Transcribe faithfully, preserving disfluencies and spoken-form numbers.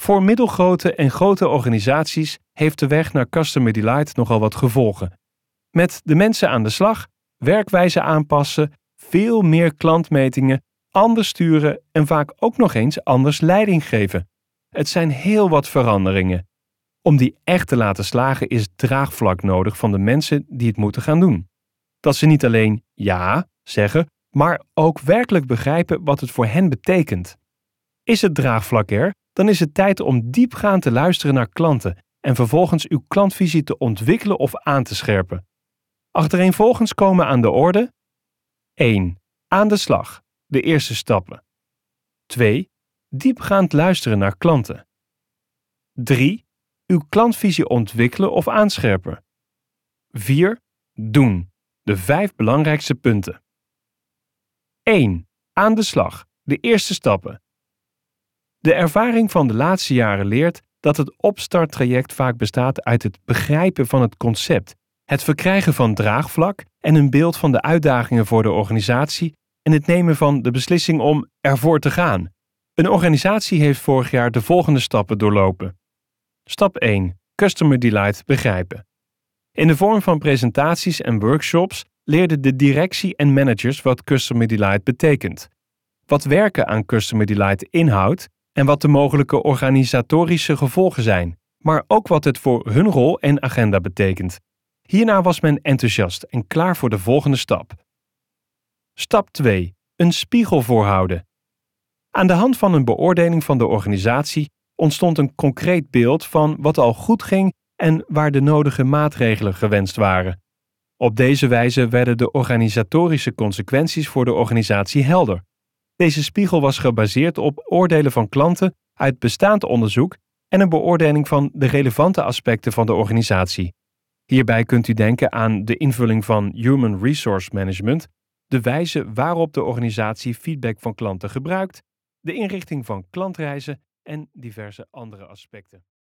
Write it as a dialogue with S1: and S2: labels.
S1: Voor middelgrote en grote organisaties heeft de weg naar Customer Delight nogal wat gevolgen. Met de mensen aan de slag, werkwijze aanpassen, veel meer klantmetingen, anders sturen en vaak ook nog eens anders leiding geven. Het zijn heel wat veranderingen. Om die echt te laten slagen is draagvlak nodig van de mensen die het moeten gaan doen. Dat ze niet alleen ja zeggen, maar ook werkelijk begrijpen wat het voor hen betekent. Is het draagvlak er, dan is het tijd om diepgaand te luisteren naar klanten en vervolgens uw klantvisie te ontwikkelen of aan te scherpen. Achtereenvolgens komen aan de orde: één. Aan de slag. De eerste stappen. twee. Diepgaand luisteren naar klanten. drie. Uw klantvisie ontwikkelen of aanscherpen. vier. Doen. De vijf belangrijkste punten. één. Aan de slag. De eerste stappen. De ervaring van de laatste jaren leert dat het opstarttraject vaak bestaat uit het begrijpen van het concept, het verkrijgen van draagvlak en een beeld van de uitdagingen voor de organisatie en het nemen van de beslissing om ervoor te gaan. Een organisatie heeft vorig jaar de volgende stappen doorlopen. Stap één. Customer Delight begrijpen. In de vorm van presentaties en workshops leerden de directie en managers wat Customer Delight betekent, wat werken aan Customer Delight inhoudt en wat de mogelijke organisatorische gevolgen zijn, maar ook wat het voor hun rol en agenda betekent. Hierna was men enthousiast en klaar voor de volgende stap. Stap twee. Een spiegel voorhouden. Aan de hand van een beoordeling van de organisatie ontstond een concreet beeld van wat al goed ging en waar de nodige maatregelen gewenst waren. Op deze wijze werden de organisatorische consequenties voor de organisatie helder. Deze spiegel was gebaseerd op oordelen van klanten uit bestaand onderzoek en een beoordeling van de relevante aspecten van de organisatie. Hierbij kunt u denken aan de invulling van Human Resource Management, de wijze waarop de organisatie feedback van klanten gebruikt, de inrichting van klantreizen en diverse andere aspecten.